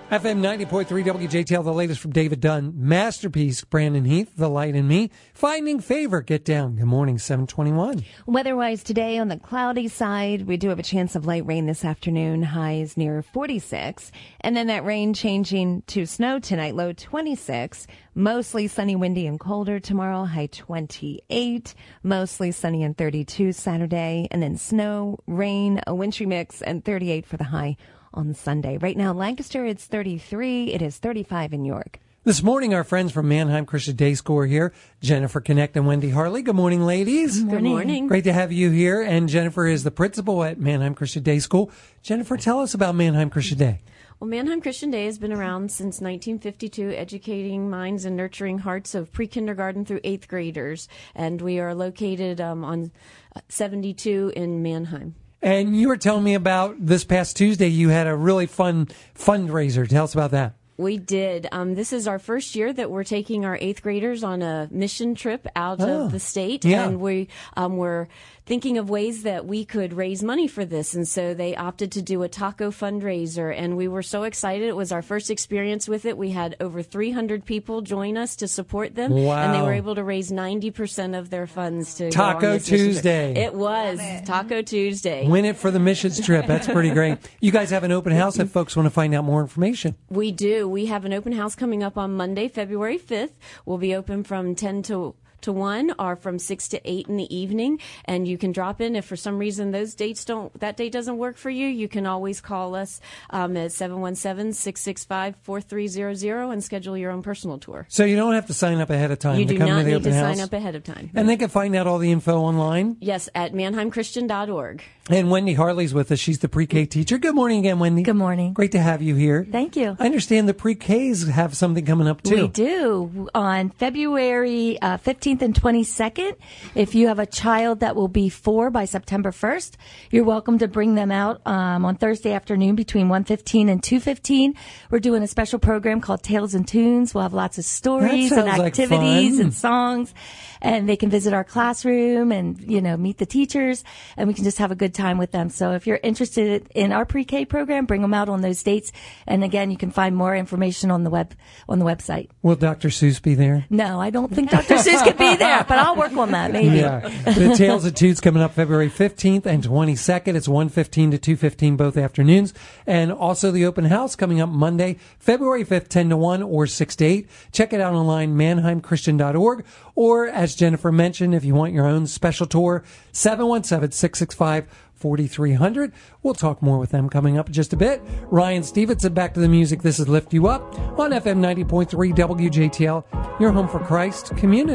FM 90.3 WJTL, the latest from David Dunn. Masterpiece, Brandon Heath, The Light in Me. Finding Favor, Get Down. Good morning, 721. Weather-wise today, on the cloudy side, we do have a chance of light rain this afternoon. Highs near 46. And then that rain changing to snow tonight, low 26. Mostly sunny, windy, and colder tomorrow, high 28. Mostly sunny and 32 Saturday. And then snow, rain, a wintry mix, and 38 for the high on Sunday. Right now, Lancaster, it's 33. It is 35 in York. This morning, our friends from Manheim Christian Day School are here. Jennifer Connect and Wendy Harley. Good morning, ladies. Good morning. Great to have you here. And Jennifer is the principal at Manheim Christian Day School. Jennifer, tell us about Manheim Christian Day. Well, Manheim Christian Day has been around since 1952, educating minds and nurturing hearts of pre-kindergarten through 8th graders. And we are located on 72 in Manheim. And you were telling me about this past Tuesday, you had a really fun fundraiser. Tell us about that. We did. This is our first year that we're taking our 8th graders on a mission trip out of the state. Yeah. And we were thinking of ways that we could raise money for this. And so they opted to do a taco fundraiser. And we were so excited. It was our first experience with it. We had over 300 people join us to support them. Wow. And they were able to raise 90% of their funds to go on Taco this mission trip. Tuesday. It was Taco Tuesday. Win it for the missions trip. That's pretty great. You guys have an open house if folks want to find out more information. We do. We have an open house coming up on Monday, February 5th. We'll be open from 10 to 1 or from 6 to 8 in the evening, and you can drop in if for some reason that date doesn't work for you. You can always call us at 717-665-4300 and schedule your own personal tour. So you don't have to sign up ahead of time You to do come not to the need open to house. sign up ahead of time. And they can find out all the info online. Yes, at manheimchristian.org. And Wendy Harley's with us. She's the pre-K teacher. Good morning again, Wendy. Good morning. Great to have you here. Thank you. I understand the pre-Ks have something coming up, too. We do. On February 15th and 22nd, if you have a child that will be 4 by September 1st, you're welcome to bring them out on Thursday afternoon between 1:15 and 2:15. We're doing a special program called Tales and Tunes. We'll have lots of stories and activities and songs. And they can visit our classroom and, meet the teachers, and we can just have a good time with them. So if you're interested in our pre-K program, bring them out on those dates. And again, you can find more information on the website. Will Dr. Seuss be there? No, I don't think Dr. Seuss could be there, but I'll work on that maybe. Yeah. The Tales of Tunes coming up February 15th and 22nd. It's 1:15 to 2:15 both afternoons. And also the open house coming up Monday, February 5th, 10 to 1 or 6 to 8. Check it out online, manheimchristian.org. Or, as Jennifer mentioned, if you want your own special tour, 717-665-4300. We'll talk more with them coming up in just a bit. Ryan Stevenson, back to the music. This is Lift You Up on FM 90.3 WJTL, your home for Christ community.